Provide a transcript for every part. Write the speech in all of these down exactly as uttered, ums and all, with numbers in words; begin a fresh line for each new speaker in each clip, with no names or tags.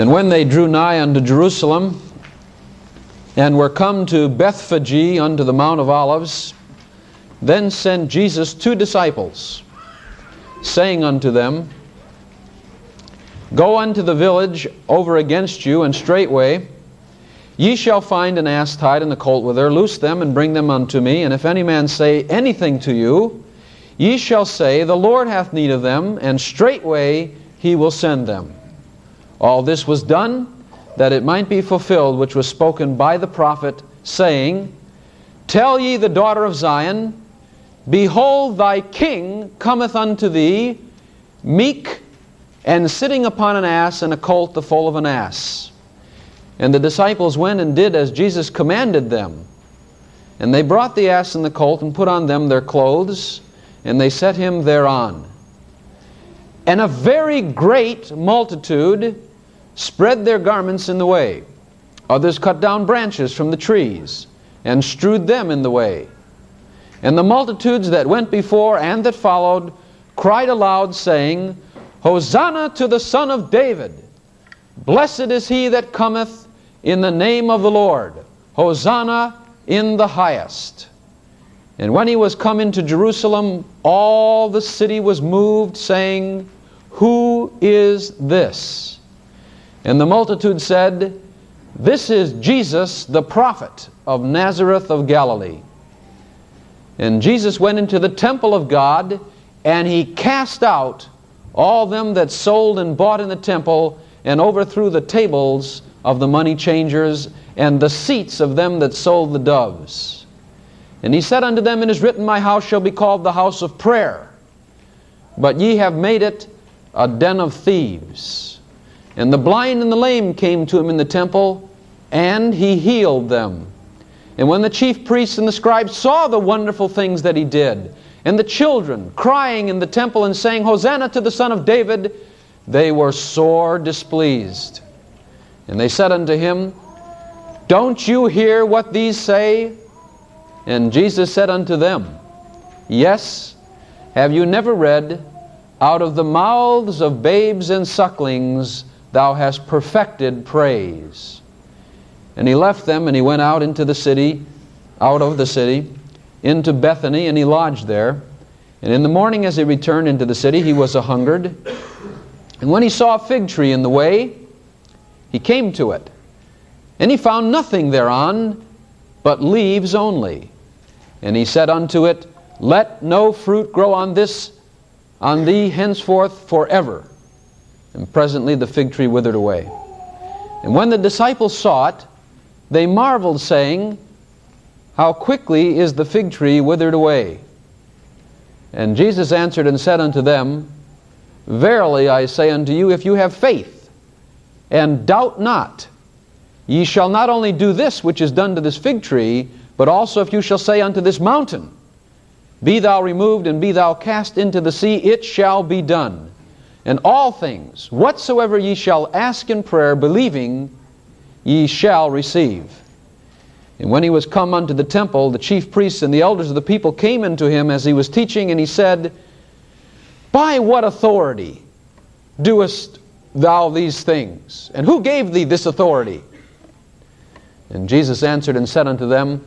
And when they drew nigh unto Jerusalem, and were come to Bethphage unto the Mount of Olives, then sent Jesus two disciples, saying unto them, Go unto the village over against you, and straightway ye shall find an ass tied and a colt with her. Loose them and bring them unto me. And if any man say anything to you, ye shall say, The Lord hath need of them, and straightway he will send them. All this was done, that it might be fulfilled which was spoken by the prophet, saying, Tell ye the daughter of Zion, Behold, thy king cometh unto thee, meek, and sitting upon an ass, and a colt the foal of an ass. And the disciples went and did as Jesus commanded them. And they brought the ass and the colt, and put on them their clothes, and they set him thereon. And a very great multitude spread their garments in the way. Others cut down branches from the trees, and strewed them in the way. And the multitudes that went before and that followed cried aloud, saying, Hosanna to the Son of David! Blessed is he that cometh in the name of the Lord! Hosanna in the highest! And when he was come into Jerusalem, all the city was moved, saying, Who is this? And the multitude said, This is Jesus the prophet of Nazareth of Galilee. And Jesus went into the temple of God, and he cast out all them that sold and bought in the temple, and overthrew the tables of the money changers, and the seats of them that sold the doves. And he said unto them, It is written, My house shall be called the house of prayer, but ye have made it a den of thieves. And the blind and the lame came to him in the temple, and he healed them. And when the chief priests and the scribes saw the wonderful things that he did, and the children crying in the temple and saying, Hosanna to the Son of David, they were sore displeased. And they said unto him, Don't you hear what these say? And Jesus said unto them, Yes, have you never read, Out of the mouths of babes and sucklings thou hast perfected praise? And he left them, and he went out into the city, out of the city, into Bethany, and he lodged there. And in the morning as he returned into the city, he was a-hungered. And when he saw a fig tree in the way, he came to it. And he found nothing thereon, but leaves only. And he said unto it, Let no fruit grow on this, on thee henceforth forever. And presently the fig tree withered away. And when the disciples saw it, they marveled, saying, How quickly is the fig tree withered away? And Jesus answered and said unto them, Verily I say unto you, if you have faith, and doubt not, ye shall not only do this which is done to this fig tree, but also if you shall say unto this mountain, Be thou removed, and be thou cast into the sea, it shall be done. And all things, whatsoever ye shall ask in prayer, believing, ye shall receive. And when he was come unto the temple, the chief priests and the elders of the people came unto him as he was teaching, and he said, By what authority doest thou these things? And who gave thee this authority? And Jesus answered and said unto them,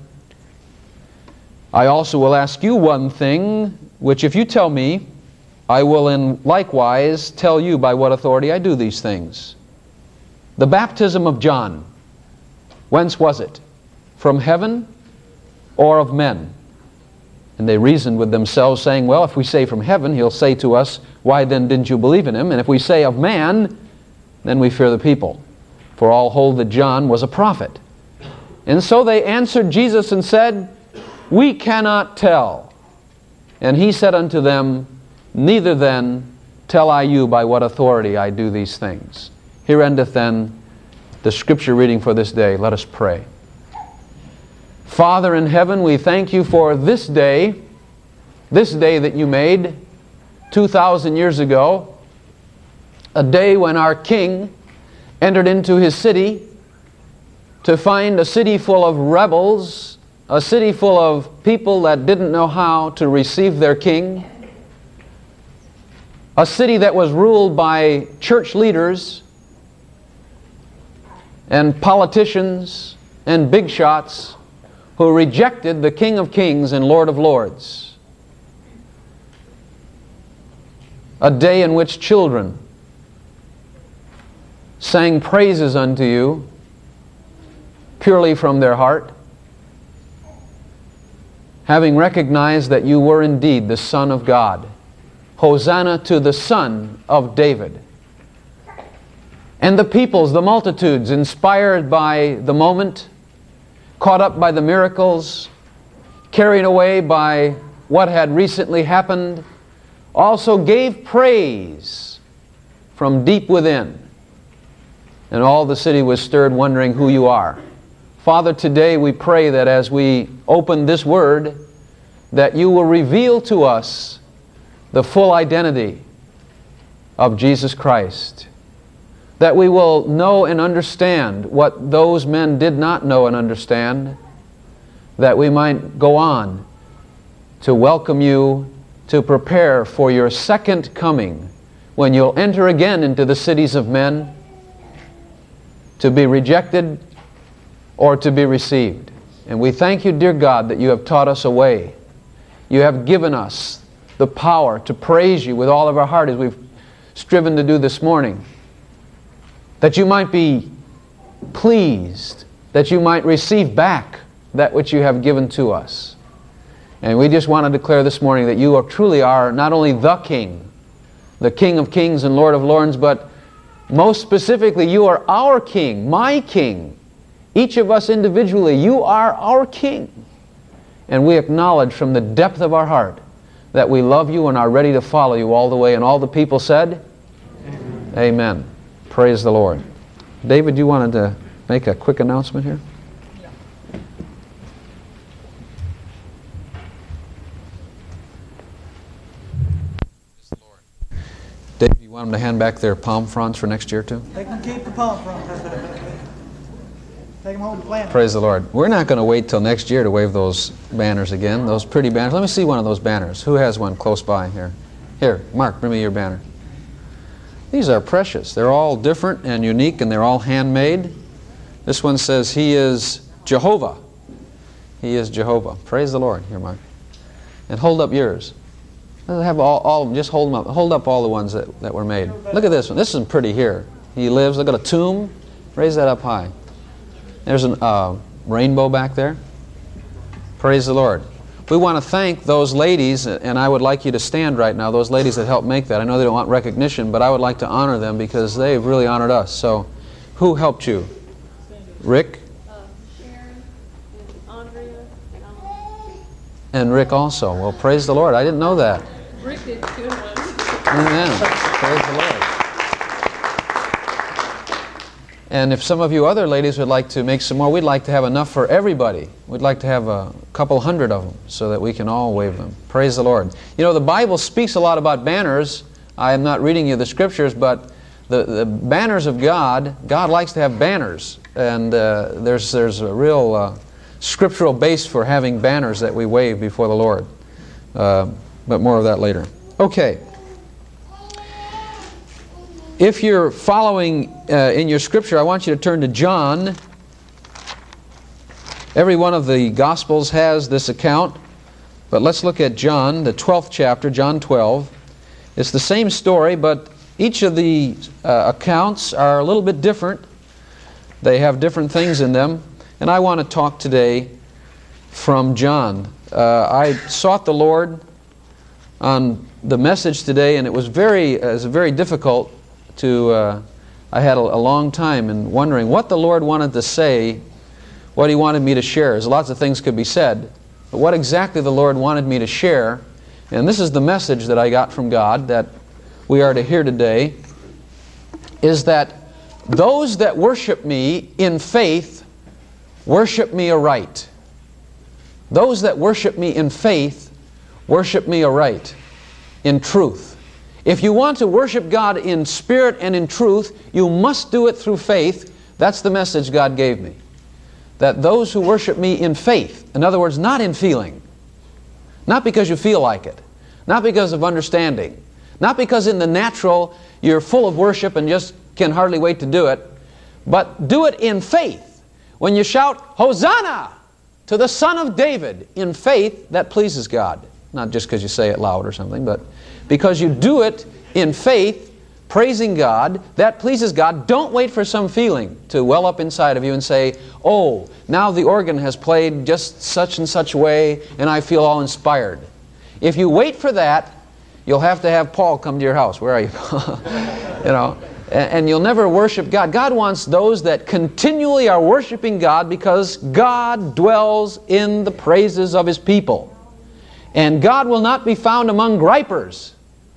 I also will ask you one thing, which if you tell me, I will in likewise tell you by what authority I do these things. The baptism of John, whence was it? From heaven or of men? And they reasoned with themselves, saying, Well, if we say from heaven, he'll say to us, Why then didn't you believe in him? And if we say of man, then we fear the people. For all hold that John was a prophet. And so they answered Jesus and said, We cannot tell. And he said unto them, Neither then tell I you by what authority I do these things. Here endeth then the scripture reading for this day. Let us pray. Father in heaven, we thank you for this day, this day that you made two thousand years ago, a day when our King entered into his city to find a city full of rebels, a city full of people that didn't know how to receive their King, a city that was ruled by church leaders and politicians and big shots who rejected the King of Kings and Lord of Lords. A day in which children sang praises unto you purely from their heart, having recognized that you were indeed the Son of God. Hosanna to the Son of David. And the peoples, the multitudes, inspired by the moment, caught up by the miracles, carried away by what had recently happened, also gave praise from deep within. And all the city was stirred, wondering who you are. Father, today we pray that as we open this word, that you will reveal to us the full identity of Jesus Christ. That we will know and understand what those men did not know and understand. That we might go on to welcome you, to prepare for your second coming, when you'll enter again into the cities of men, to be rejected or to be received. And we thank you, dear God, that you have taught us a way. You have given us the power to praise you with all of our heart, as we've striven to do this morning. That you might be pleased, that you might receive back that which you have given to us. And we just want to declare this morning that you are truly are not only the King, the King of Kings and Lord of Lords, but most specifically, you are our King, my King. Each of us individually, you are our King. And we acknowledge from the depth of our heart that we love you and are ready to follow you all the way. And all the people said, Amen. Amen. Praise the Lord. David, you wanted to make a quick announcement here?
Yeah.
Praise the Lord. David, you want them to hand back their palm fronds for next year too?
They can keep the palm fronds. Take them home to plant them.
Praise the Lord. We're not going to wait till next year to wave those banners again, those pretty banners. Let me see one of those banners. Who has one close by here? Here, Mark, bring me your banner. These are precious. They're all different and unique, and they're all handmade. This one says, He is Jehovah. He is Jehovah. Praise the Lord. Here, Mark. And hold up yours. Have all, all of them. Just hold them up. Hold up all the ones that, that were made. Look at this one. This is pretty here. He lives. Look at a tomb. Raise that up high. There's a uh, rainbow back there. Praise the Lord. We want to thank those ladies, and I would like you to stand right now, those ladies that helped make that. I know they don't want recognition, but I would like to honor them because they've really honored us. So, who helped you? Rick?
Uh, Sharon and Andrea and Alan.
And Rick also. Well, praise the Lord. I didn't know that.
Rick did two ones.
Amen. Praise the Lord. And if some of you other ladies would like to make some more, we'd like to have enough for everybody. We'd like to have a couple hundred of them so that we can all wave them. Praise the Lord. You know, the Bible speaks a lot about banners. I am not reading you the scriptures, but the, the banners of God, God likes to have banners. And uh, there's, there's a real uh, scriptural base for having banners that we wave before the Lord. Uh, but more of that later. Okay. If you're following uh, in your scripture, I want you to turn to John. Every one of the Gospels has this account, but let's look at John, the twelfth chapter, John twelve. It's the same story, but each of the uh, accounts are a little bit different. They have different things in them, and I want to talk today from John. Uh, I sought the Lord on the message today, and it was very, it was very difficult to, uh, I had a, a long time in wondering what the Lord wanted to say, what He wanted me to share. There's lots of things could be said, but what exactly the Lord wanted me to share, and this is the message that I got from God that we are to hear today, is that those that worship me in faith worship me aright. Those that worship me in faith worship me aright, in truth. If you want to worship God in spirit and in truth, you must do it through faith. That's the message God gave me. That those who worship me in faith, in other words, not in feeling, not because you feel like it, not because of understanding, not because in the natural you're full of worship and just can hardly wait to do it, But do it in faith. When you shout, Hosanna to the Son of David, in faith, that pleases God. Not just because you say it loud or something, but because you do it in faith, praising God, that pleases God. Don't wait for some feeling to well up inside of you and say, oh, now the organ has played just such and such way and I feel all inspired. If you wait for that, you'll have to have Paul come to your house. Where are you? You know, and, and you'll never worship God. God wants those that continually are worshiping God because God dwells in the praises of His people. And God will not be found among gripers.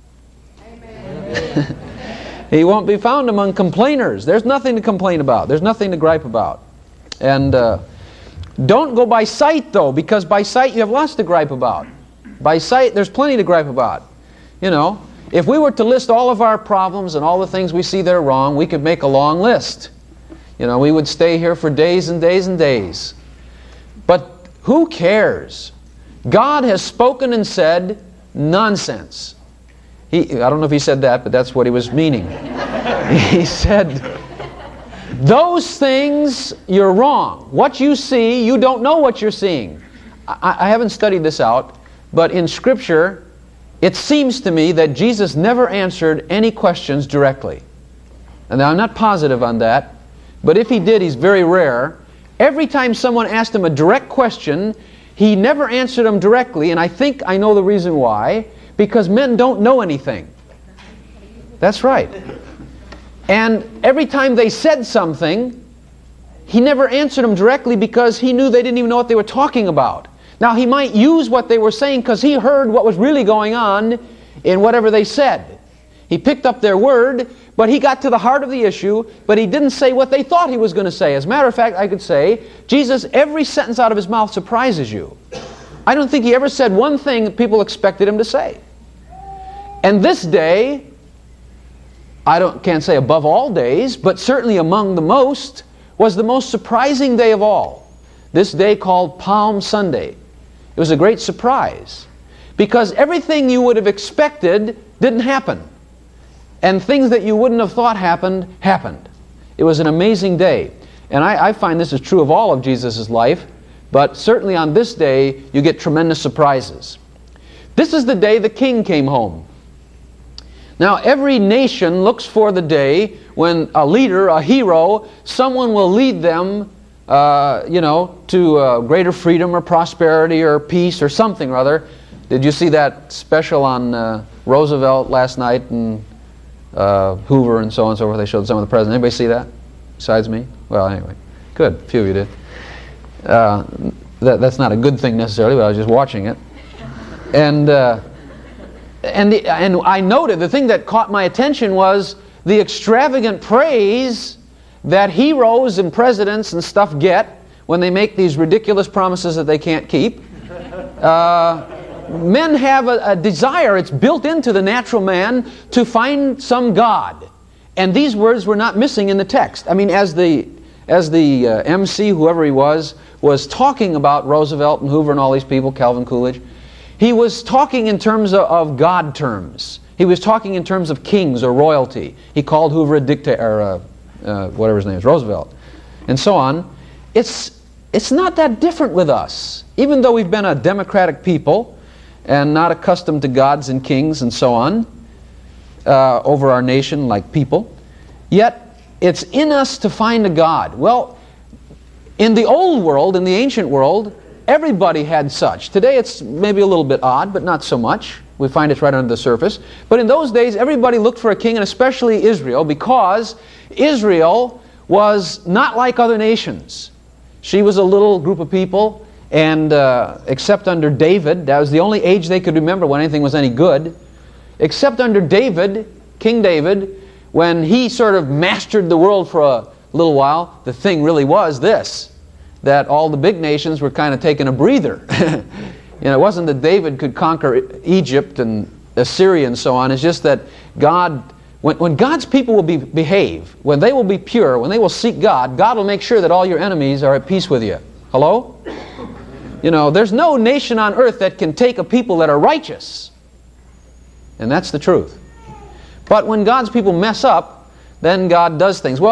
Amen. He won't be found among complainers. There's nothing to complain about. There's nothing to gripe about. And uh, don't go by sight, though, because by sight you have lots to gripe about. By sight, there's plenty to gripe about. You know, if we were to list all of our problems and all the things we see that are wrong, we could make a long list. You know, we would stay here for days and days and days. But who cares? God has spoken and said, nonsense. He, I don't know if he said that, but that's what he was meaning. He said, those things, you're wrong. What you see, you don't know what you're seeing. I, I haven't studied this out, but in Scripture, it seems to me that Jesus never answered any questions directly. And I'm not positive on that, but if he did, he's very rare. Every time someone asked him a direct question, he never answered them directly, and I think I know the reason why. Because men don't know anything. That's right. And every time they said something, he never answered them directly because he knew they didn't even know what they were talking about. Now, he might use what they were saying because he heard what was really going on in whatever they said. He picked up their word, but he got to the heart of the issue, but he didn't say what they thought he was going to say. As a matter of fact, I could say, Jesus, every sentence out of his mouth surprises you. I don't think he ever said one thing that people expected him to say. And this day, I don't, can't say above all days, but certainly among the most, was the most surprising day of all. This day called Palm Sunday. It was a great surprise because everything you would have expected didn't happen. And things that you wouldn't have thought happened, happened. It was an amazing day. And I, I find this is true of all of Jesus' life, but certainly on this day, you get tremendous surprises. This is the day the king came home. Now, every nation looks for the day when a leader, a hero, someone will lead them, uh, you know, to uh, greater freedom or prosperity or peace or something or other. Did you see that special on uh, Roosevelt last night and uh, Hoover and so on and so forth? They showed some of the presidents. Anybody see that besides me? Well, anyway, good. A few of you did. Uh, that, that's not a good thing necessarily, but I was just watching it. And... Uh, And, the, and I noted, the thing that caught my attention was the extravagant praise that heroes and presidents and stuff get when they make these ridiculous promises that they can't keep. Uh, men have a, a desire, it's built into the natural man, to find some God. And these words were not missing in the text. I mean, as the, as the uh, M C, whoever he was, was talking about Roosevelt and Hoover and all these people, Calvin Coolidge, he was talking in terms of, of God terms. He was talking in terms of kings or royalty. He called Hoover a dictator, or uh, uh, whatever his name is, Roosevelt, and so on. It's, it's not that different with us. Even though we've been a democratic people and not accustomed to gods and kings and so on uh, over our nation like people, yet it's in us to find a God. Well, in the old world, in the ancient world, everybody had such. Today it's maybe a little bit odd, but not so much. We find it's right under the surface. But in those days, everybody looked for a king, and especially Israel, because Israel was not like other nations. She was a little group of people, and uh, except under David, that was the only age they could remember when anything was any good, except under David, King David, when he sort of mastered the world for a little while, the thing really was this, that all the big nations were kind of taking a breather. You know, it wasn't that David could conquer Egypt and Assyria and so on. It's just that God, when, when God's people will be, behave, when they will be pure, when they will seek God, God will make sure that all your enemies are at peace with you. Hello? You know, there's no nation on earth that can take a people that are righteous. And that's the truth. But when God's people mess up, then God does things. Well,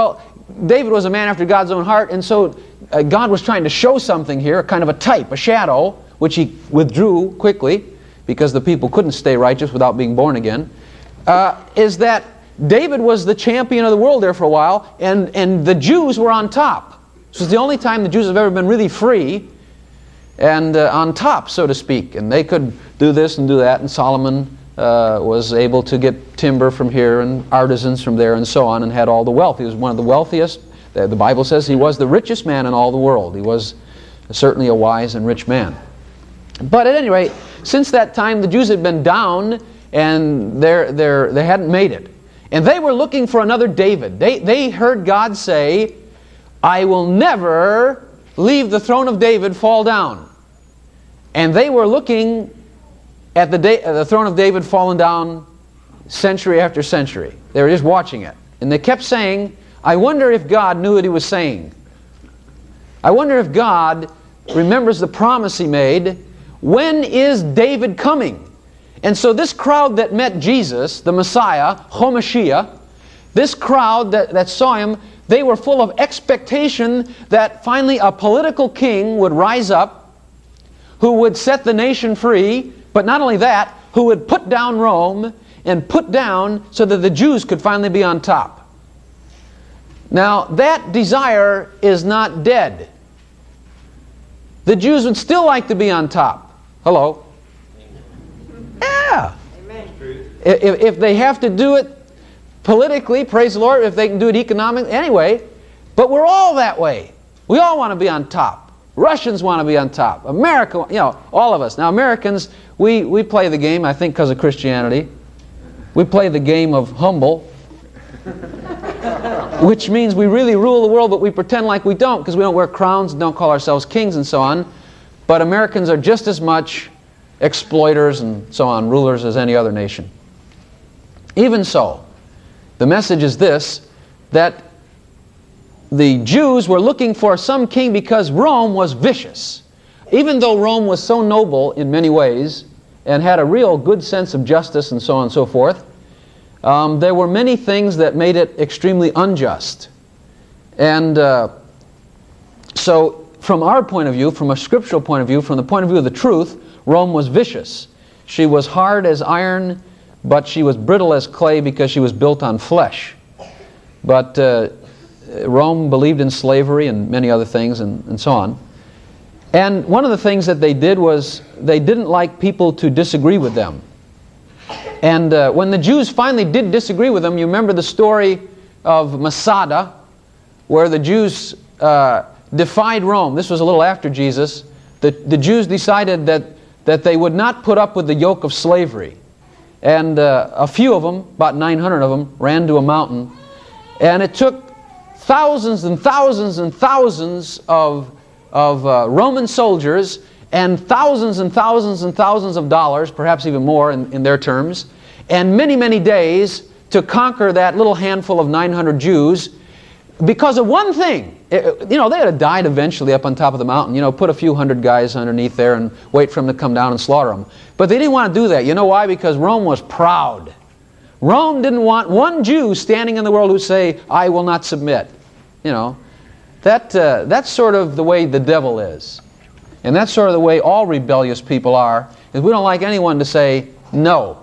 David was a man after God's own heart, and so uh, God was trying to show something here, kind of a type, a shadow, which he withdrew quickly because the people couldn't stay righteous without being born again, uh, is that David was the champion of the world there for a while, and, and the Jews were on top. This was the only time the Jews have ever been really free and uh, on top, so to speak. And they could do this and do that, and Solomon uh, was able to get timber from here and artisans from there and so on, and had all the wealth. He was one of the wealthiest. The Bible says he was the richest man in all the world. He was certainly a wise and rich man. But at any rate, since that time the Jews had been down and they're, they're, they hadn't made it. And they were looking for another David. They, they heard God say, I will never leave the throne of David fall down. And they were looking at the, da- the throne of David falling down century after century. They were just watching it. And they kept saying, I wonder if God knew what he was saying. I wonder if God remembers the promise he made. When is David coming? And so this crowd that met Jesus, the Messiah, HaMashiach, this crowd that, that saw him, they were full of expectation that finally a political king would rise up who would set the nation free, but not only that, who would put down Rome and put down so that the Jews could finally be on top. Now, that desire is not dead. The Jews would still like to be on top. Hello? Yeah.
Amen.
If, if they have to do it politically, praise the Lord, if they can do it economically, anyway. But we're all that way. We all want to be on top. Russians want to be on top. America, you know, all of us. Now, Americans, we, we play the game, I think because of Christianity. We play the game of humble, which means we really rule the world, but we pretend like we don't because we don't wear crowns and don't call ourselves kings and so on. But Americans are just as much exploiters and so on, rulers as any other nation. Even so, the message is this, that the Jews were looking for some king because Rome was vicious. Even though Rome was so noble in many ways and had a real good sense of justice and so on and so forth, um, there were many things that made it extremely unjust. And uh, so from our point of view, from a scriptural point of view, from the point of view of the truth, Rome was vicious. She was hard as iron, but she was brittle as clay because she was built on flesh. But uh, Rome believed in slavery and many other things and, and so on. And one of the things that they did was they didn't like people to disagree with them. And uh, when the Jews finally did disagree with them, you remember the story of Masada, where the Jews uh, defied Rome. This was a little after Jesus. The, the Jews decided that, that they would not put up with the yoke of slavery. And uh, a few of them, about nine hundred of them, ran to a mountain. And it took thousands and thousands and thousands of, of uh, Roman soldiers and thousands and thousands and thousands of dollars, perhaps even more in, in their terms, and many, many days to conquer that little handful of nine hundred Jews because of one thing. It, you know, they would have died eventually up on top of the mountain. You know, put a few hundred guys underneath there and wait for them to come down and slaughter them. But they didn't want to do that. You know why? Because Rome was proud. Rome didn't want one Jew standing in the world who say, I will not submit. You know, that, uh, that's sort of the way the devil is. And that's sort of the way all rebellious people are, is we don't like anyone to say no.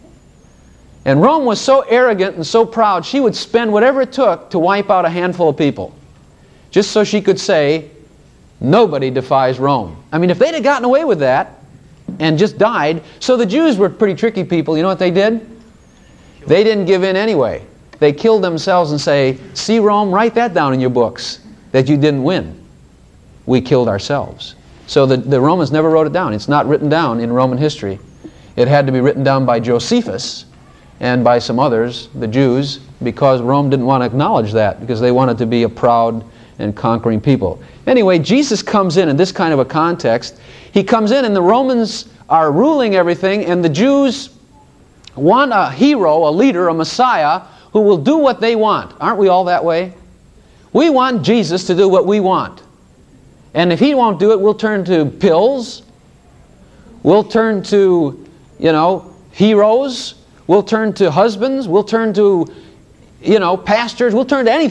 And Rome was so arrogant and so proud, she would spend whatever it took to wipe out a handful of people, just so she could say, nobody defies Rome. I mean, if they'd have gotten away with that and just died, so the Jews were pretty tricky people. You know what they did? They didn't give in anyway. They killed themselves and say, see Rome, write that down in your books, that you didn't win. We killed ourselves. So the, the Romans never wrote it down. It's not written down in Roman history. It had to be written down by Josephus and by some others, the Jews, because Rome didn't want to acknowledge that, because they wanted to be a proud and conquering people. Anyway, Jesus comes in in this kind of a context. He comes in and the Romans are ruling everything, and the Jews want a hero, a leader, a Messiah, who will do what they want. Aren't we all that way? We want Jesus to do what we want. And if He won't do it, we'll turn to pills. We'll turn to, you know, heroes. We'll turn to husbands. We'll turn to, you know, pastors. We'll turn to anything.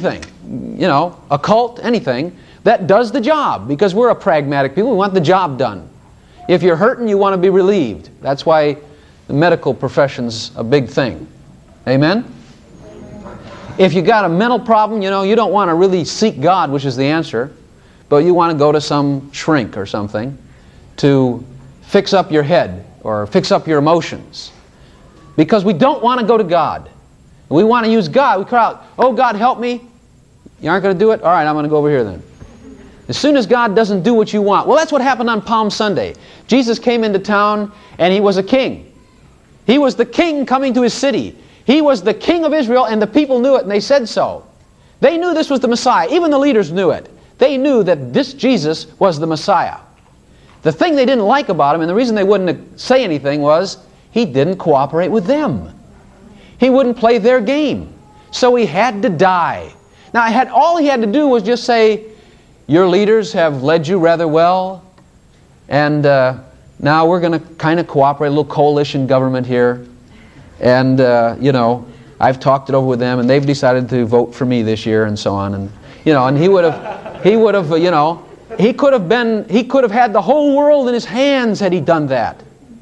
you know, a cult, anything, that does the job, because we're a pragmatic people. We want the job done. If you're hurting, you want to be relieved. That's why the medical profession's a big thing. Amen? If you got a mental problem, you know, you don't want to really seek God, which is the answer, but you want to go to some shrink or something to fix up your head or fix up your emotions. Because we don't want to go to God. We want to use God. We cry out, oh, God, help me. You aren't going to do it? All right, I'm going to go over here then. As soon as God doesn't do what you want. Well, that's what happened on Palm Sunday. Jesus came into town and He was a king. He was the king coming to His city. He was the king of Israel, and the people knew it, and they said so. They knew this was the Messiah. Even the leaders knew it. They knew that this Jesus was the Messiah. The thing they didn't like about Him, and the reason they wouldn't say anything, was He didn't cooperate with them. He wouldn't play their game. So He had to die. Now, I had, all He had to do was just say, your leaders have led you rather well, and uh, now we're going to kind of cooperate, a little coalition government here. And, uh, you know, I've talked it over with them, and they've decided to vote for me this year, and so on. And, you know, and he would have, he would have, you know, he could have been, he could have had the whole world in His hands had He done that.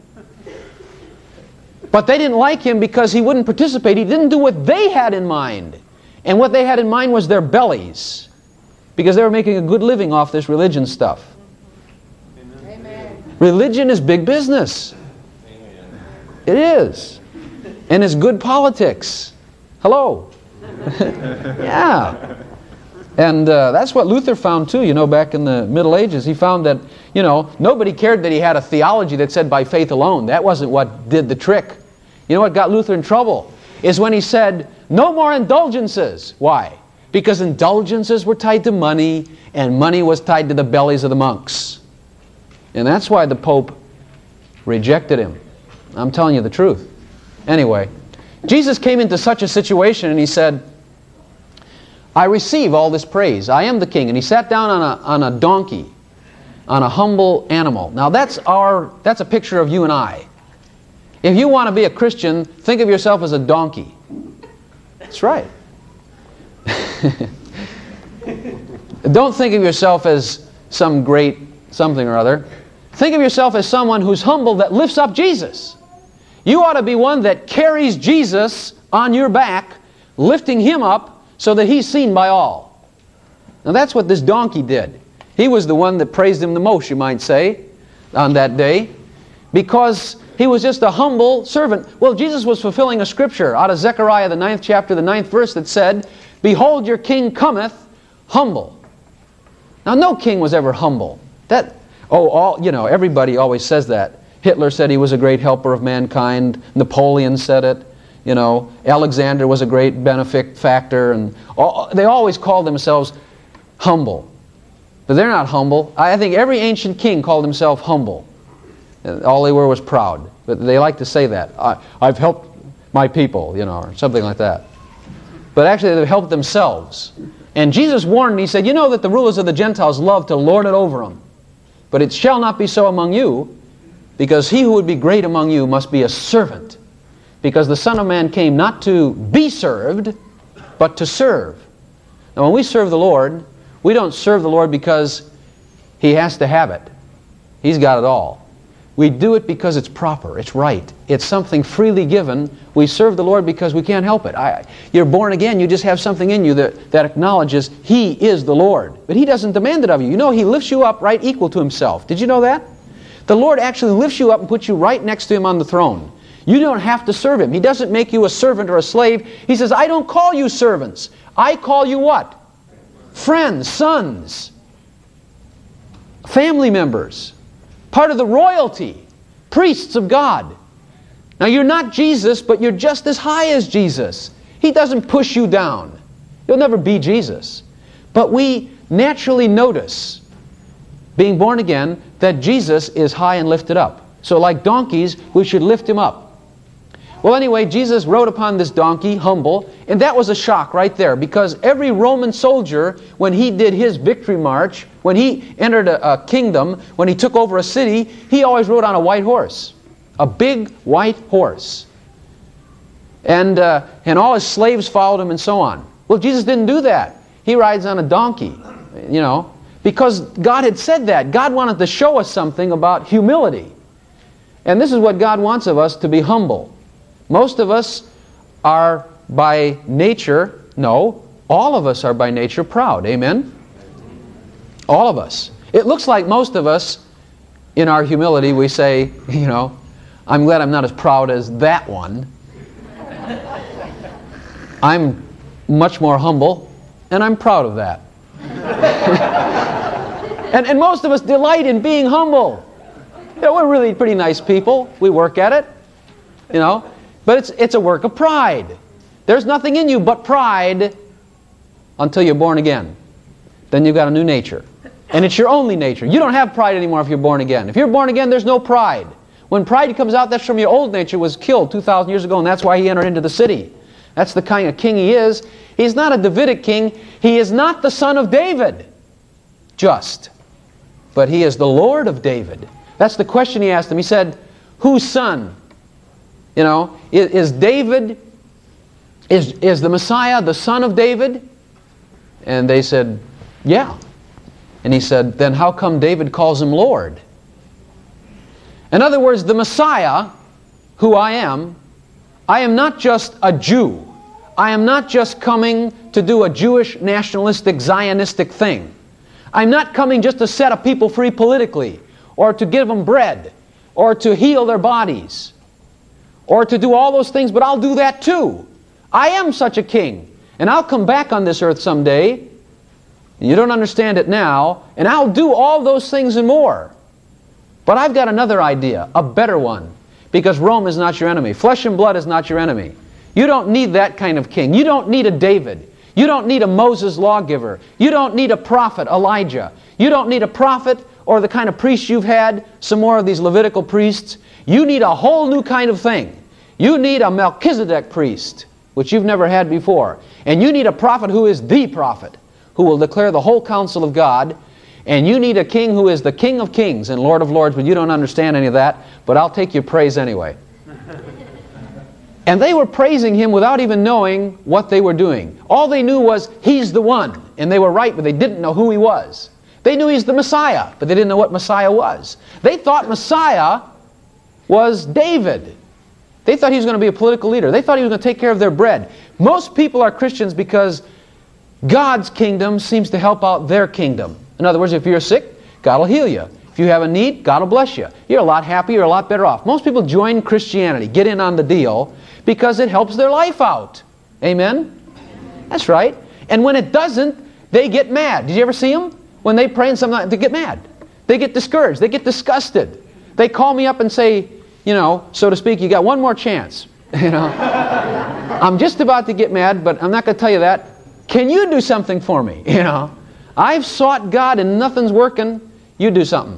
But they didn't like Him because He wouldn't participate. He didn't do what they had in mind. And what they had in mind was their bellies. Because they were making a good living off this religion stuff. Amen. Religion is big business. Amen. It is. And it's good politics. Hello. Yeah. And uh, that's what Luther found too, you know, back in the Middle Ages. He found that, you know, nobody cared that he had a theology that said by faith alone. That wasn't what did the trick. You know what got Luther in trouble? Is when he said, no more indulgences. Why? Because indulgences were tied to money, and money was tied to the bellies of the monks. And that's why the Pope rejected him. I'm telling you the truth. Anyway, Jesus came into such a situation and He said, I receive all this praise. I am the king. And He sat down on a, on a donkey, on a humble animal. Now that's, our, that's a picture of you and I. If you want to be a Christian, think of yourself as a donkey. That's right. Don't think of yourself as some great something or other. Think of yourself as someone who's humble that lifts up Jesus. You ought to be one that carries Jesus on your back, lifting Him up so that He's seen by all. Now that's what this donkey did. He was the one that praised Him the most, you might say, on that day, because he was just a humble servant. Well, Jesus was fulfilling a scripture out of Zechariah, the ninth chapter, the ninth verse, that said, behold, your king cometh humble. Now, no king was ever humble. That, oh, all, you know, everybody always says that. Hitler said he was a great helper of mankind. Napoleon said it. You know, Alexander was a great benefactor. And all, they always called themselves humble. But they're not humble. I think every ancient king called himself humble. All they were was proud. But they like to say that. I, I've helped my people, you know, or something like that. But actually they've helped themselves. And Jesus warned, He said, you know that the rulers of the Gentiles love to lord it over them. But it shall not be so among you, because he who would be great among you must be a servant. Because the Son of Man came not to be served, but to serve. Now when we serve the Lord, we don't serve the Lord because He has to have it. He's got it all. We do it because it's proper, it's right. It's something freely given. We serve the Lord because we can't help it. I, you're born again, you just have something in you that, that acknowledges He is the Lord. But He doesn't demand it of you. You know, He lifts you up right equal to Himself. Did you know that? The Lord actually lifts you up and puts you right next to Him on the throne. You don't have to serve Him. He doesn't make you a servant or a slave. He says, I don't call you servants. I call you what? Friends, sons, family members. Part of the royalty, priests of God. Now you're not Jesus, but you're just as high as Jesus. He doesn't push you down. You'll never be Jesus. But we naturally notice, being born again, that Jesus is high and lifted up. So like donkeys, we should lift Him up. Well, anyway, Jesus rode upon this donkey, humble, and that was a shock right there, because every Roman soldier, when he did his victory march, when he entered a, a kingdom, when he took over a city, he always rode on a white horse, a big white horse. And, uh, and all his slaves followed him and so on. Well, Jesus didn't do that. He rides on a donkey, you know, because God had said that. God wanted to show us something about humility. And this is what God wants of us, to be humble. Most of us are by nature, no, all of us are by nature proud. Amen? All of us. It looks like most of us, in our humility, we say, you know, I'm glad I'm not as proud as that one. I'm much more humble, and I'm proud of that. and, and most of us delight in being humble. You know, we're really pretty nice people. We work at it, you know. But it's, it's a work of pride. There's nothing in you but pride until you're born again. Then you've got a new nature. And it's your only nature. You don't have pride anymore if you're born again. If you're born again, there's no pride. When pride comes out, that's from your old nature, was killed two thousand years ago, and that's why he entered into the city. That's the kind of king he is. He's not a Davidic king. He is not the son of David, just. But he is the Lord of David. That's the question he asked them. He said, whose son? You know, is, is David, is, is the Messiah the son of David? And they said, yeah. And he said, then how come David calls him Lord? In other words, the Messiah, who I am, I am not just a Jew. I am not just coming to do a Jewish nationalistic Zionistic thing. I'm not coming just to set a people free politically, or to give them bread, or to heal their bodies, or to do all those things, but I'll do that too. I am such a king, and I'll come back on this earth someday. You don't understand it now, and I'll do all those things and more. But I've got another idea, a better one, because Rome is not your enemy. Flesh and blood is not your enemy. You don't need that kind of king. You don't need a David. You don't need a Moses lawgiver. You don't need a prophet, Elijah. You don't need a prophet or the kind of priest you've had, some more of these Levitical priests. You need a whole new kind of thing. You need a Melchizedek priest, which you've never had before. And you need a prophet who is the prophet, who will declare the whole counsel of God. And you need a king who is the King of kings and Lord of lords, but you don't understand any of that, but I'll take your praise anyway. And they were praising him without even knowing what they were doing. All they knew was, he's the one. And they were right, but they didn't know who he was. They knew he's the Messiah, but they didn't know what Messiah was. They thought Messiah was David. They thought he was going to be a political leader. They thought he was going to take care of their bread. Most people are Christians because God's kingdom seems to help out their kingdom. In other words, if you're sick, God will heal you. If you have a need, God will bless you. You're a lot happier, you're a lot better off. Most people join Christianity, get in on the deal, because it helps their life out. Amen? That's right. And when it doesn't, they get mad. Did you ever see them? When they pray and something, they get mad. They get discouraged. They get disgusted. They call me up and say, you know, so to speak, you got one more chance. You know, I'm just about to get mad, but I'm not going to tell you that. Can you do something for me? You know, I've sought God and nothing's working. You do something.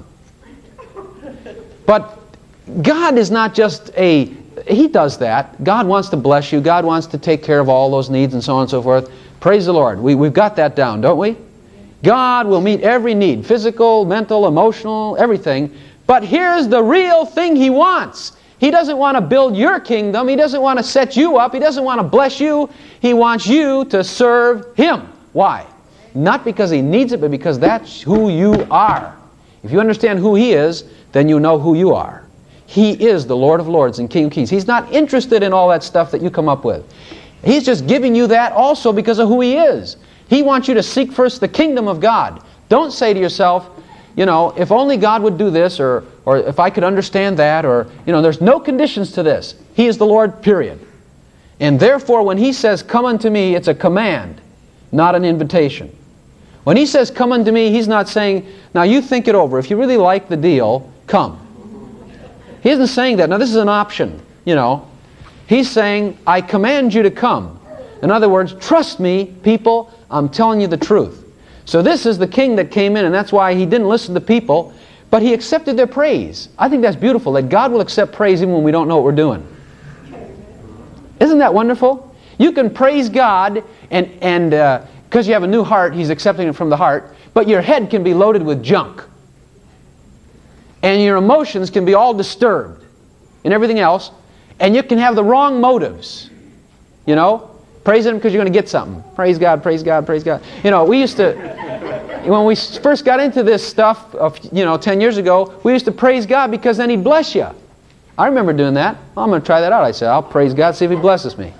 But God is not just a, He does that. God wants to bless you. God wants to take care of all those needs and so on and so forth. Praise the Lord. We, we've got that down, don't we? God will meet every need, physical, mental, emotional, everything. But here's the real thing He wants. He doesn't want to build your kingdom. He doesn't want to set you up. He doesn't want to bless you. He wants you to serve Him. Why? Not because He needs it, but because that's who you are. If you understand who He is, then you know who you are. He is the Lord of lords and King of kings. He's not interested in all that stuff that you come up with. He's just giving you that also because of who He is. He wants you to seek first the kingdom of God. Don't say to yourself, you know, if only God would do this, or, or if I could understand that, or, you know, there's no conditions to this. He is the Lord, period. And therefore, when He says, come unto me, it's a command, not an invitation. When He says, come unto me, He's not saying, now you think it over. If you really like the deal, come. He isn't saying that. Now this is an option, you know. He's saying, I command you to come. In other words, trust me, people, I'm telling you the truth. So this is the king that came in, and that's why He didn't listen to people, but He accepted their praise. I think that's beautiful, that God will accept praise even when we don't know what we're doing. Isn't that wonderful? You can praise God, and and uh, because you have a new heart, He's accepting it from the heart, but your head can be loaded with junk. And your emotions can be all disturbed and everything else, and you can have the wrong motives. You know, Praise Him because you're going to get something. Praise God, praise God, praise God. You know, we used to, when we first got into this stuff, of, you know, ten years ago, we used to praise God because then He'd bless you. I remember doing that. Well, I'm going to try that out. I said, I'll praise God, see if He blesses me.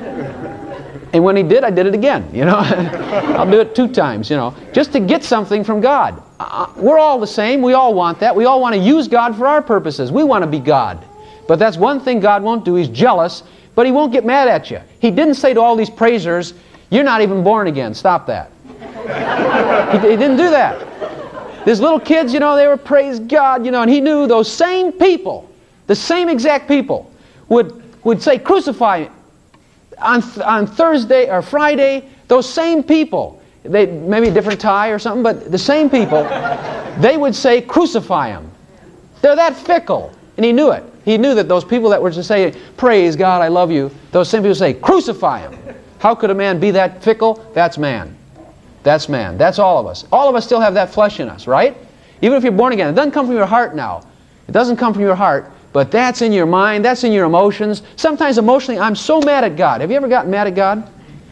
And when He did, I did it again, you know. I'll do it two times, you know, just to get something from God. Uh, we're all the same. We all want that. We all want to use God for our purposes. We want to be God. But that's one thing God won't do. He's jealous, but He won't get mad at you. He didn't say to all these praisers, you're not even born again. Stop that. he, he didn't do that. These little kids, you know, they were praise God, you know, and He knew those same people, the same exact people, would, would say, crucify on, on Thursday or Friday. Those same people, they maybe a different tie or something, but the same people, they would say, crucify Him. They're that fickle. And He knew it. He knew that those people that were to say, praise God, I love you, those same people say, crucify Him. How could a man be that fickle? That's man. That's man. That's all of us. All of us still have that flesh in us, right? Even if you're born again. It doesn't come from your heart now. It doesn't come from your heart, but that's in your mind, that's in your emotions. Sometimes emotionally, I'm so mad at God. Have you ever gotten mad at God?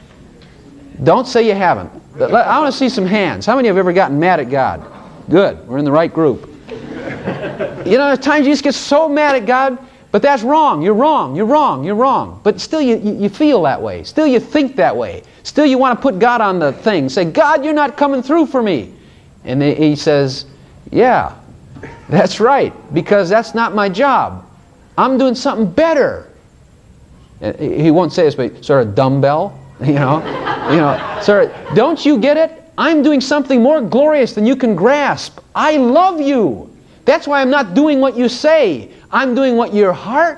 Don't say you haven't. I want to see some hands. How many have ever gotten mad at God? Good. We're in the right group. You know, at times you just get so mad at God, but that's wrong. You're wrong. You're wrong. You're wrong. But still you, you feel that way. Still you think that way. Still you want to put God on the thing. Say, God, you're not coming through for me. And He says, yeah, that's right, because that's not my job. I'm doing something better. He won't say this, but sort of dumbbell, you know. you know, sort of, don't you get it? I'm doing something more glorious than you can grasp. I love you. That's why I'm not doing what you say. I'm doing what your heart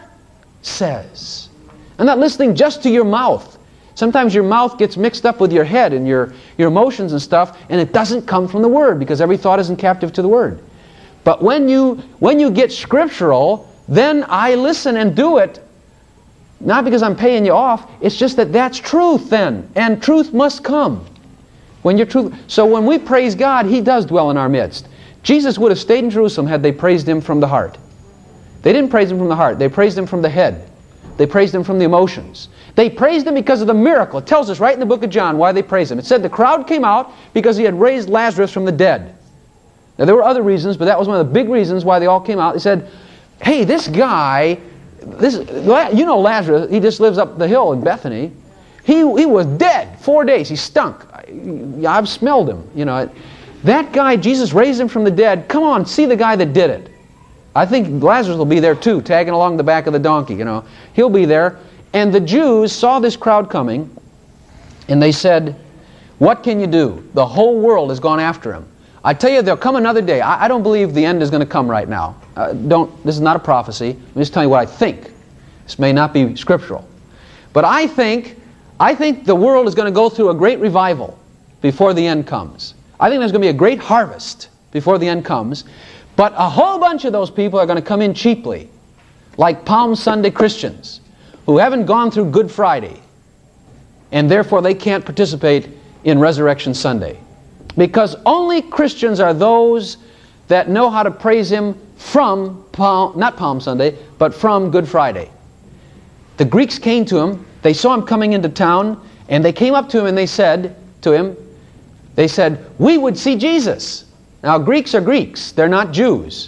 says. I'm not listening just to your mouth. Sometimes your mouth gets mixed up with your head and your, your emotions and stuff, and it doesn't come from the Word, because every thought isn't captive to the Word. But when you, when you get scriptural, then I listen and do it, not because I'm paying you off. It's just that that's truth then, and truth must come. When you're truth. So when we praise God, He does dwell in our midst. Jesus would have stayed in Jerusalem had they praised Him from the heart. They didn't praise Him from the heart. They praised Him from the head. They praised Him from the emotions. They praised Him because of the miracle. It tells us right in the book of John why they praised Him. It said the crowd came out because He had raised Lazarus from the dead. Now there were other reasons, but that was one of the big reasons why they all came out. They said, hey, this guy, this, you know Lazarus, he just lives up the hill in Bethany. He, he was dead four days. He stunk. I've smelled him, you know. That guy, Jesus raised him from the dead. Come on, see the guy that did it. I think Lazarus will be there too, tagging along the back of the donkey, you know. He'll be there. And the Jews saw this crowd coming, and they said, what can you do? The whole world has gone after him. I tell you, there'll come another day. I, I don't believe the end is going to come right now. Uh, don't. This is not a prophecy. I'm just telling you what I think. This may not be scriptural. But I think, I think the world is going to go through a great revival before the end comes. I think there's going to be a great harvest before the end comes. But a whole bunch of those people are going to come in cheaply, like Palm Sunday Christians, who haven't gone through Good Friday, and therefore they can't participate in Resurrection Sunday. Because only Christians are those that know how to praise Him from, Palm, not Palm Sunday, but from Good Friday. The Greeks came to Him, they saw Him coming into town, and they came up to Him and they said to Him, they said, we would see Jesus. Now Greeks are Greeks, they're not Jews.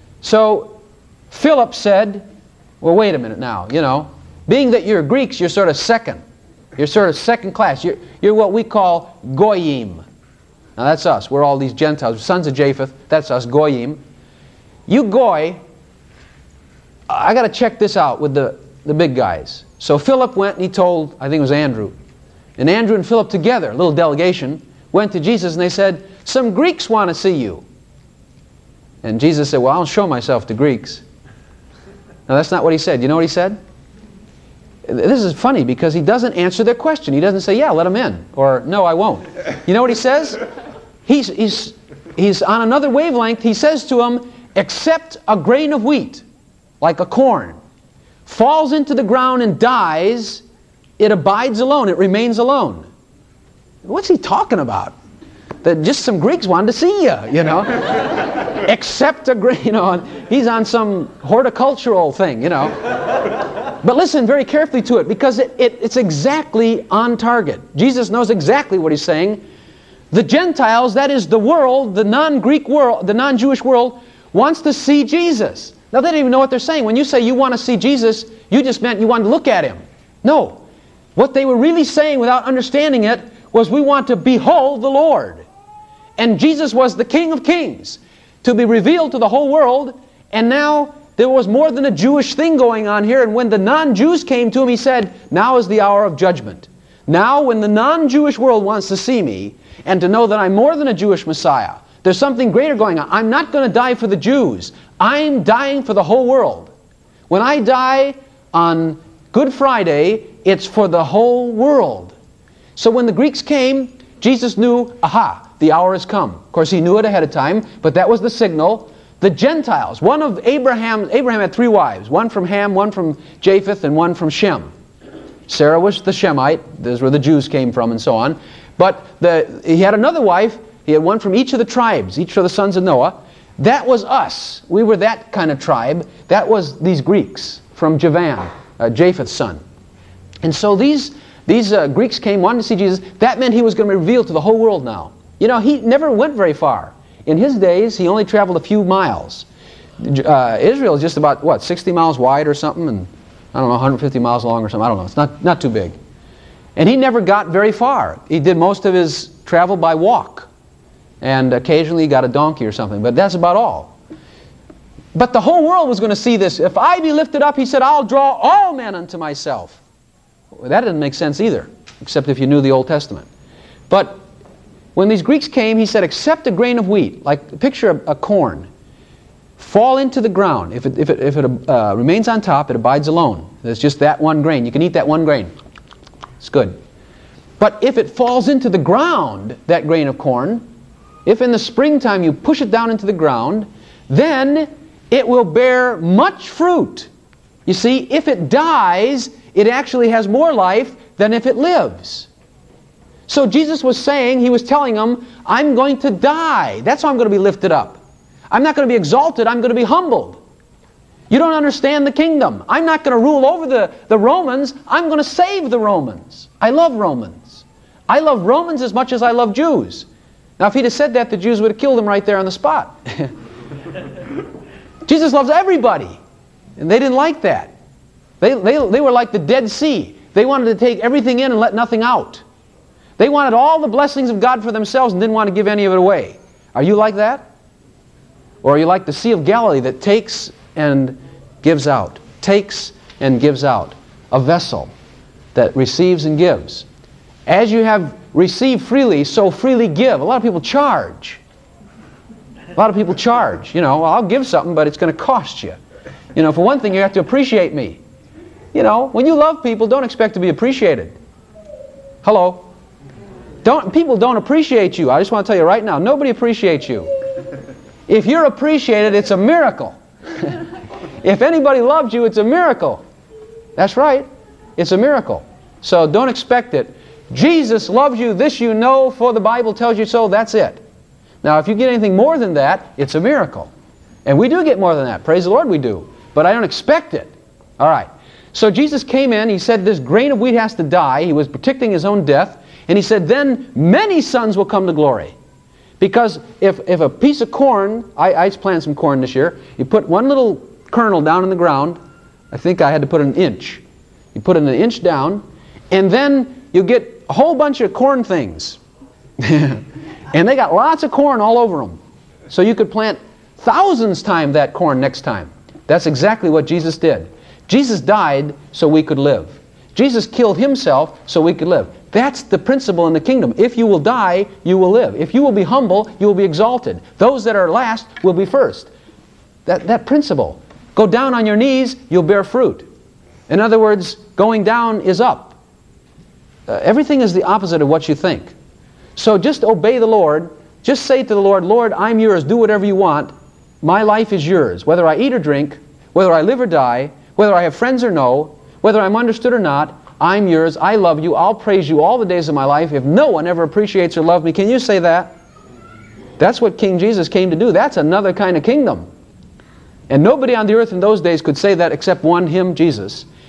So Philip said, well wait a minute now, you know, being that you're Greeks, you're sort of second. You're sort of second class. You're, you're what we call Goyim. Now that's us. We're all these Gentiles, sons of Japheth. That's us, Goyim. You Goy, I got to check this out with the, the big guys. So Philip went and he told, I think it was Andrew. And Andrew and Philip together, a little delegation, went to Jesus and they said, some Greeks want to see you. And Jesus said, well, I'll show myself to Greeks. Now that's not what He said. You know what He said? This is funny because He doesn't answer their question. He doesn't say, yeah, let them in. Or, no, I won't. You know what He says? He's, he's, he's on another wavelength. He says to them, except a grain of wheat, like a corn, falls into the ground and dies, it abides alone. It remains alone. What's He talking about? That just some Greeks wanted to see you, you know. Except a grain, you know. He's on some horticultural thing, you know. But listen very carefully to it, because it, it, it's exactly on target. Jesus knows exactly what he's saying. The Gentiles, that is the world, the non-Greek world, the non-Jewish world, wants to see Jesus. Now they don't even know what they're saying. When you say you want to see Jesus, you just meant you want to look at Him. No. What they were really saying without understanding it was, we want to behold the Lord. And Jesus was the King of Kings, to be revealed to the whole world. And now there was more than a Jewish thing going on here. And when the non-Jews came to Him, He said, now is the hour of judgment. Now when the non-Jewish world wants to see Me and to know that I'm more than a Jewish Messiah, there's something greater going on. I'm not going to die for the Jews. I'm dying for the whole world. When I die on Good Friday, it's for the whole world. So when the Greeks came, Jesus knew, aha, the hour has come. Of course, He knew it ahead of time, but that was the signal. The Gentiles, one of Abraham, Abraham had three wives, one from Ham, one from Japheth, and one from Shem. Sarah was the Shemite, this is where the Jews came from, and so on. But the, he had another wife, he had one from each of the tribes, each of the sons of Noah. That was us. We were that kind of tribe. That was these Greeks from Javan, uh, Japheth's son. And so these, these uh, Greeks came, wanted to see Jesus. That meant He was going to be revealed to the whole world now. You know, He never went very far. In His days, He only traveled a few miles. Uh, Israel is just about, what, sixty miles wide or something, and I don't know, one hundred fifty miles long or something. I don't know. It's not, not too big. And He never got very far. He did most of His travel by walk. And occasionally He got a donkey or something. But that's about all. But the whole world was going to see this. If I be lifted up, He said, I'll draw all men unto Myself. Well, that didn't make sense either, except if you knew the Old Testament. But when these Greeks came, He said, except a grain of wheat, like picture a, a corn, fall into the ground. If it, if it, if it uh, remains on top, it abides alone. It's just that one grain. You can eat that one grain. It's good. But if it falls into the ground, that grain of corn, if in the springtime you push it down into the ground, then it will bear much fruit. You see, if it dies, it actually has more life than if it lives. So Jesus was saying, He was telling them, I'm going to die. That's how I'm going to be lifted up. I'm not going to be exalted, I'm going to be humbled. You don't understand the kingdom. I'm not going to rule over the, the Romans, I'm going to save the Romans. I love Romans. I love Romans as much as I love Jews. Now if He'd have said that, the Jews would have killed Him right there on the spot. Jesus loves everybody. And they didn't like that. They, they, they were like the Dead Sea. They wanted to take everything in and let nothing out. They wanted all the blessings of God for themselves and didn't want to give any of it away. Are you like that? Or are you like the Sea of Galilee that takes and gives out? Takes and gives out. A vessel that receives and gives. As you have received freely, so freely give. A lot of people charge. A lot of people charge. You know, well, I'll give something, but it's going to cost you. You know, for one thing, you have to appreciate me. You know, when you love people, don't expect to be appreciated. Hello? Don't, people don't appreciate you. I just want to tell you right now, nobody appreciates you. If you're appreciated, it's a miracle. If anybody loves you, it's a miracle. That's right. It's a miracle. So don't expect it. Jesus loves you, this you know, for the Bible tells you so, that's it. Now, if you get anything more than that, it's a miracle. And we do get more than that. Praise the Lord, we do. But I don't expect it. All right. So Jesus came in, He said this grain of wheat has to die. He was predicting His own death. And He said, then many sons will come to glory. Because if, if a piece of corn, I, I planted some corn this year, you put one little kernel down in the ground, I think I had to put an inch. You put it an inch down, and then you get a whole bunch of corn things. And they got lots of corn all over them. So you could plant thousands times that corn next time. That's exactly what Jesus did. Jesus died so we could live. Jesus killed Himself so we could live. That's the principle in the kingdom. If you will die, you will live. If you will be humble, you will be exalted. Those that are last will be first. That, that principle. Go down on your knees, you'll bear fruit. In other words, going down is up. Uh, everything is the opposite of what you think. So just obey the Lord. Just say to the Lord, Lord, I'm yours. Do whatever you want. My life is yours. Whether I eat or drink, whether I live or die, whether I have friends or no, whether I'm understood or not, I'm yours, I love you, I'll praise you all the days of my life. If no one ever appreciates or loves me, can you say that? That's what King Jesus came to do. That's another kind of kingdom. And nobody on the earth in those days could say that except one, Him, Jesus.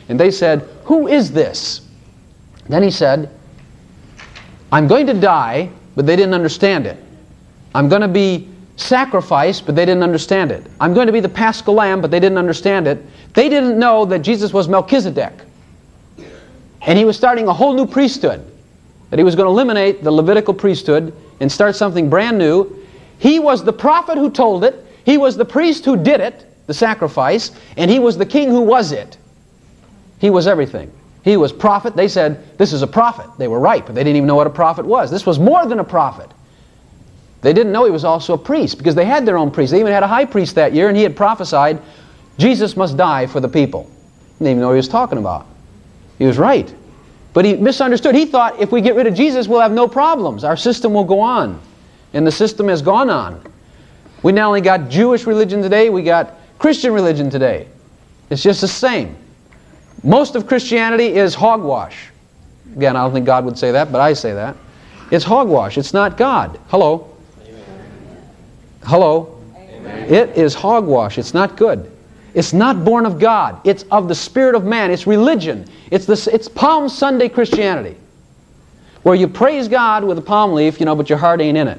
And they said, "Who is this?" Then he said, "I'm going to die," but they didn't understand it. "I'm going to be sacrificed," but they didn't understand it. "I'm going to be the Paschal Lamb," but they didn't understand it. They didn't know that Jesus was Melchizedek. And he was starting a whole new priesthood. That he was going to eliminate the Levitical priesthood and start something brand new. He was the prophet who told it. He was the priest who did it, the sacrifice. And he was the king who was it. He was everything. He was prophet. They said, "This is a prophet." They were right, but they didn't even know what a prophet was. This was more than a prophet. They didn't know he was also a priest, because they had their own priest. They even had a high priest that year, and he had prophesied, Jesus must die for the people. They didn't even know what he was talking about. He was right. But he misunderstood. He thought, if we get rid of Jesus, we'll have no problems. Our system will go on. And the system has gone on. We not only got Jewish religion today, we got Christian religion today. It's just the same. Most of Christianity is hogwash. Again, I don't think God would say that, but I say that. It's hogwash. It's not God. Hello? Amen. Hello? Amen. It is hogwash. It's not good. It's not born of God. It's of the spirit of man. It's religion. It's, the, it's Palm Sunday Christianity, where you praise God with a palm leaf, you know, but your heart ain't in it.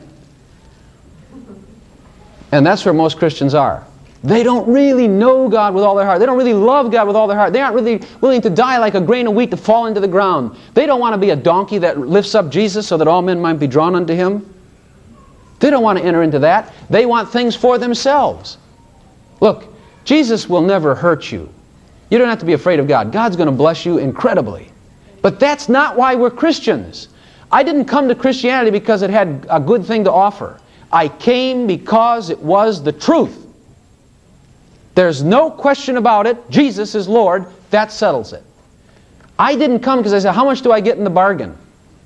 And that's where most Christians are. They don't really know God with all their heart. They don't really love God with all their heart. They aren't really willing to die like a grain of wheat to fall into the ground. They don't want to be a donkey that lifts up Jesus so that all men might be drawn unto Him. They don't want to enter into that. They want things for themselves. Look, Jesus will never hurt you. You don't have to be afraid of God. God's going to bless you incredibly. But that's not why we're Christians. I didn't come to Christianity because it had a good thing to offer. I came because it was the truth. There's no question about it. Jesus is Lord. That settles it. I didn't come because I said, how much do I get in the bargain?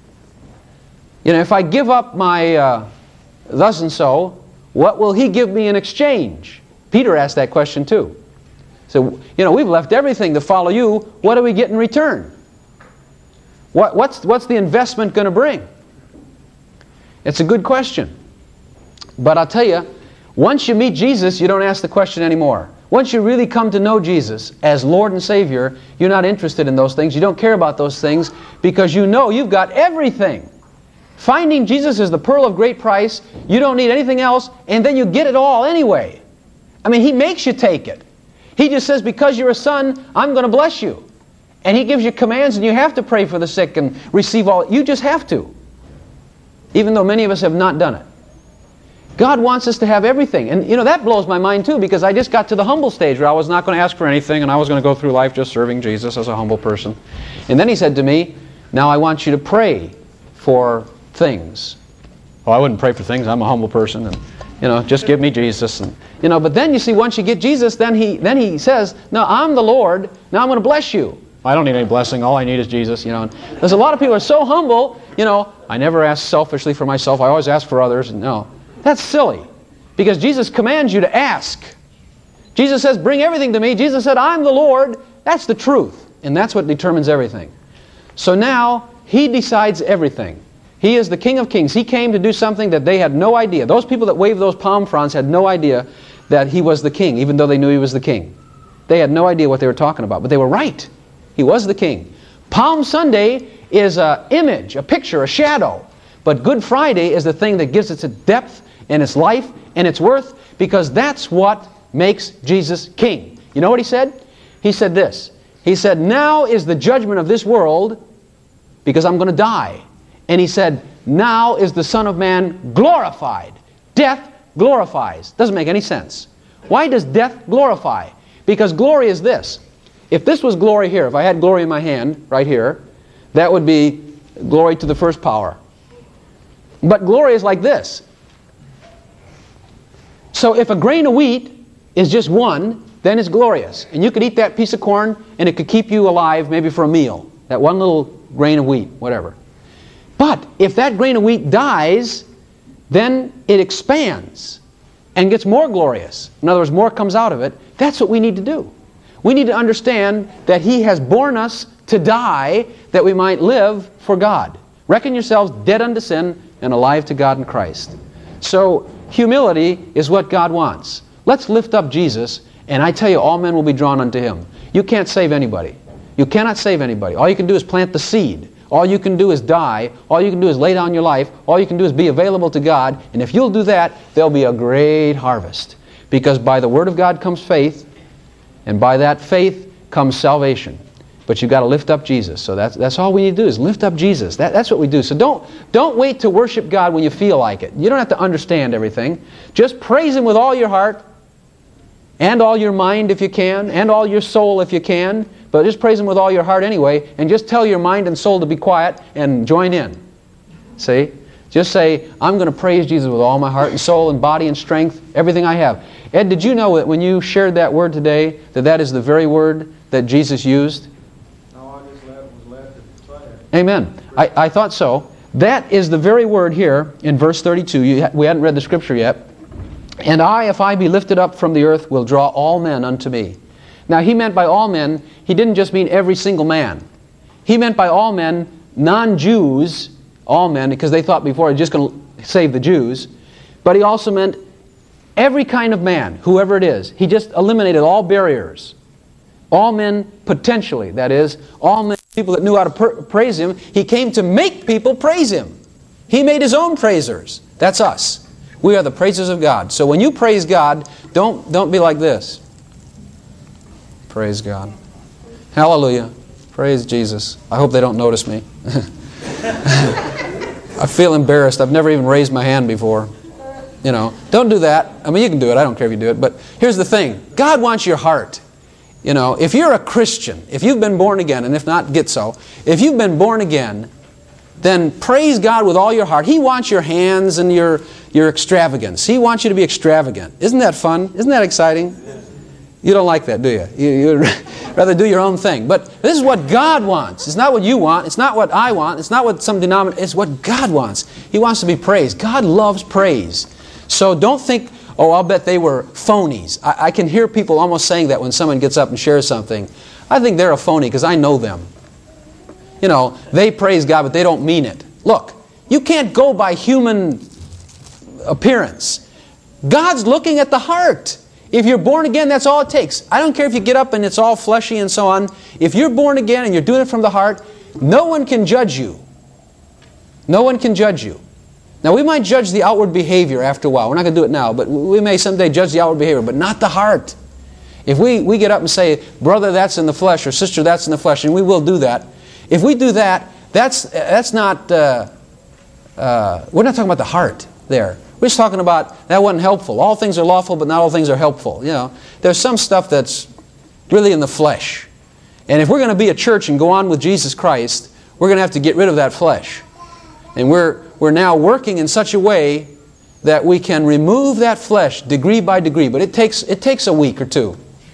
You know, if I give up my uh, thus and so, what will He give me in exchange? Peter asked that question too. So, you know, we've left everything to follow you. What do we get in return? What, what's, what's the investment going to bring? It's a good question. But I'll tell you, once you meet Jesus, you don't ask the question anymore. Once you really come to know Jesus as Lord and Savior, you're not interested in those things. You don't care about those things because you know you've got everything. Finding Jesus is the pearl of great price. You don't need anything else, and then you get it all anyway. I mean, He makes you take it. He just says, because you're a son, I'm going to bless you. And He gives you commands, and you have to pray for the sick and receive all. You just have to. Even though many of us have not done it. God wants us to have everything. And you know, that blows my mind too, because I just got to the humble stage where I was not going to ask for anything, and I was going to go through life just serving Jesus as a humble person. And then He said to me, now I want you to pray for things. Oh, I wouldn't pray for things. I'm a humble person, and you know, just give me Jesus. And you know, but then you see, once you get Jesus, then he then he says, no, I'm the Lord. Now I'm going to bless you. I don't need any blessing. All I need is Jesus. You know, and there's a lot of people who are so humble. You know, I never ask selfishly for myself. I always ask for others. And no, that's silly, because Jesus commands you to ask. Jesus says, bring everything to me. Jesus said, I'm the Lord. That's the truth, and that's what determines everything. So now He decides everything. He is the King of Kings. He came to do something that they had no idea. Those people that waved those palm fronds had no idea that He was the King, even though they knew He was the King. They had no idea what they were talking about, but they were right. He was the King. Palm Sunday is an image, a picture, a shadow. But Good Friday is the thing that gives it its depth and its life and its worth, because that's what makes Jesus King. You know what He said? He said this. He said, now is the judgment of this world, because I'm going to die. And He said, now is the Son of Man glorified. Death glorifies. Doesn't make any sense. Why does death glorify? Because glory is this. If this was glory here, if I had glory in my hand, right here, that would be glory to the first power. But glory is like this. So if a grain of wheat is just one, then it's glorious. And you could eat that piece of corn, and it could keep you alive maybe for a meal. That one little grain of wheat, whatever. But if that grain of wheat dies, then it expands and gets more glorious. In other words, more comes out of it. That's what we need to do. We need to understand that He has born us to die that we might live for God. Reckon yourselves dead unto sin and alive to God in Christ. So humility is what God wants. Let's lift up Jesus, and I tell you, all men will be drawn unto Him. You can't save anybody. You cannot save anybody. All you can do is plant the seed. All you can do is die. All you can do is lay down your life. All you can do is be available to God. And if you'll do that, there'll be a great harvest. Because by the Word of God comes faith, and by that faith comes salvation. But you've got to lift up Jesus. So that's, that's all we need to do is lift up Jesus. That, that's what we do. So don't, don't wait to worship God when you feel like it. You don't have to understand everything. Just praise Him with all your heart, and all your mind if you can, and all your soul if you can. But just praise Him with all your heart anyway, and just tell your mind and soul to be quiet and join in. See? Just say, I'm going to praise Jesus with all my heart and soul and body and strength, everything I have. Ed, did you know that when you shared that word today, that that is the very word that Jesus used?
No, I just left, was left to try it.
Amen. I, I thought so. That is the very word here in verse thirty-two. You, we hadn't read the scripture yet. And I, if I be lifted up from the earth, will draw all men unto me. Now, He meant by all men, He didn't just mean every single man. He meant by all men, non-Jews, all men, because they thought before He was just going to save the Jews. But He also meant every kind of man, whoever it is. He just eliminated all barriers. All men potentially, that is, all men, people that knew how to per- praise Him. He came to make people praise Him. He made His own praisers. That's us. We are the praisers of God. So when you praise God, don't, don't be like this. Praise God. Hallelujah. Praise Jesus. I hope they don't notice me. I feel embarrassed. I've never even raised my hand before. You know, don't do that. I mean, you can do it. I don't care if you do it. But here's the thing. God wants your heart. You know, if you're a Christian, if you've been born again, and if not, get so. If you've been born again, then praise God with all your heart. He wants your hands and your, your extravagance. He wants you to be extravagant. Isn't that fun? Isn't that exciting? You don't like that, do you? you you'd rather do your own thing. But this is what God wants. It's not what you want. It's not what I want. It's not what some denomination... It's what God wants. He wants to be praised. God loves praise. So don't think, oh, I'll bet they were phonies. I, I can hear people almost saying that when someone gets up and shares something. I think they're a phony because I know them. You know, they praise God, but they don't mean it. Look, you can't go by human appearance. God's looking at the heart. If you're born again, that's all it takes. I don't care if you get up and it's all fleshy and so on. If you're born again and you're doing it from the heart, no one can judge you. No one can judge you. Now, we might judge the outward behavior after a while. We're not going to do it now, but we may someday judge the outward behavior, but not the heart. If we, we get up and say, brother, that's in the flesh, or sister, that's in the flesh, and we will do that. If we do that, that's, that's not, uh, uh, we're not talking about the heart there. We're just talking about that wasn't helpful. All things are lawful, but not all things are helpful. You know, there's some stuff that's really in the flesh. And if we're going to be a church and go on with Jesus Christ, we're going to have to get rid of that flesh. And we're, we're now working in such a way that we can remove that flesh degree by degree. But it takes, it takes a week or two.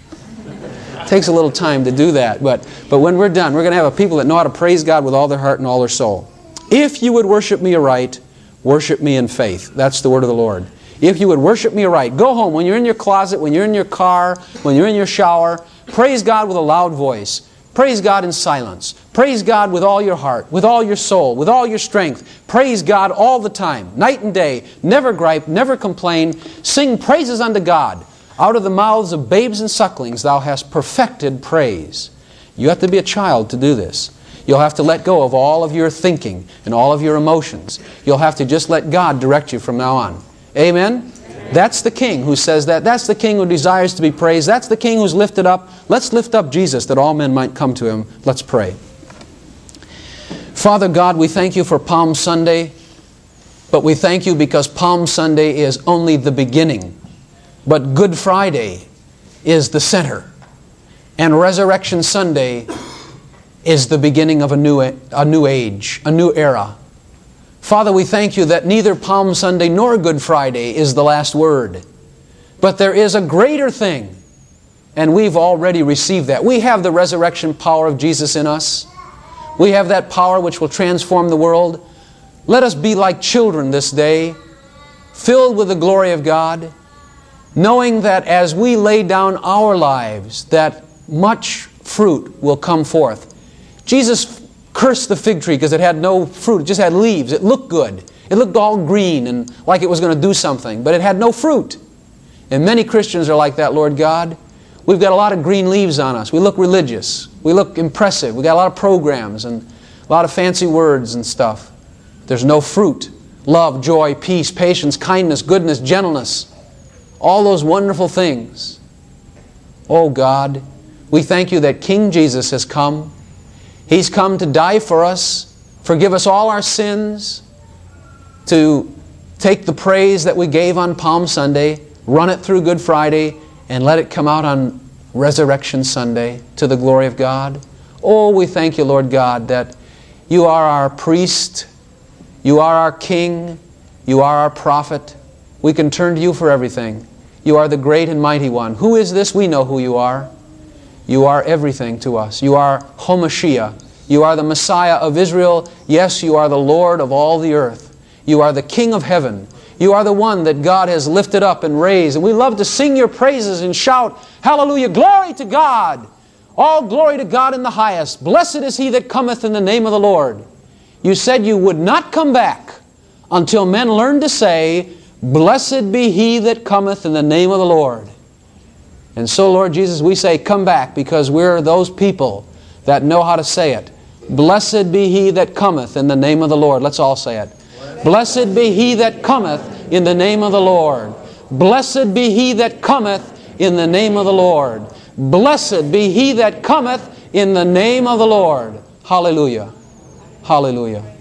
It takes a little time to do that. But, but when we're done, we're going to have a people that know how to praise God with all their heart and all their soul. If you would worship me aright, worship me in faith. That's the word of the Lord. If you would worship me aright, go home. When you're in your closet, when you're in your car, when you're in your shower, praise God with a loud voice. Praise God in silence. Praise God with all your heart, with all your soul, with all your strength. Praise God all the time, night and day. Never gripe, never complain. Sing praises unto God. Out of the mouths of babes and sucklings thou hast perfected praise. You have to be a child to do this. You'll have to let go of all of your thinking and all of your emotions. You'll have to just let God direct you from now on. Amen? Amen. That's the King who says that. That's the King who desires to be praised. That's the King who's lifted up. Let's lift up Jesus that all men might come to Him. Let's pray. Father God, we thank You for Palm Sunday, but we thank You because Palm Sunday is only the beginning. But Good Friday is the center. And Resurrection Sunday is the beginning of a new, a new age, a new era. Father, we thank You that neither Palm Sunday nor Good Friday is the last word. But there is a greater thing, and we've already received that. We have the resurrection power of Jesus in us. We have that power which will transform the world. Let us be like children this day, filled with the glory of God, knowing that as we lay down our lives, that much fruit will come forth. Jesus cursed the fig tree because it had no fruit. It just had leaves. It looked good. It looked all green and like it was going to do something, but it had no fruit. And many Christians are like that, Lord God. We've got a lot of green leaves on us. We look religious. We look impressive. We've got a lot of programs and a lot of fancy words and stuff. There's no fruit. Love, joy, peace, patience, kindness, goodness, gentleness. All those wonderful things. Oh God, we thank You that King Jesus has come. He's come to die for us, forgive us all our sins, to take the praise that we gave on Palm Sunday, run it through Good Friday, and let it come out on Resurrection Sunday to the glory of God. Oh, we thank You, Lord God, that You are our priest, You are our king, You are our prophet. We can turn to You for everything. You are the great and mighty one. Who is this? We know who You are. You are everything to us. You are HaMashiach. You are the Messiah of Israel. Yes, You are the Lord of all the earth. You are the King of heaven. You are the one that God has lifted up and raised. And we love to sing Your praises and shout, hallelujah, glory to God. All glory to God in the highest. Blessed is he that cometh in the name of the Lord. You said You would not come back until men learned to say, blessed be he that cometh in the name of the Lord. And so, Lord Jesus, we say, come back, because we're those people that know how to say it. Blessed be he that cometh in the name of the Lord. Let's all say it. Blessed be he that cometh in the name of the Lord. Blessed be he that cometh in the name of the Lord. Blessed be he that cometh in the name of the Lord. Hallelujah. Hallelujah.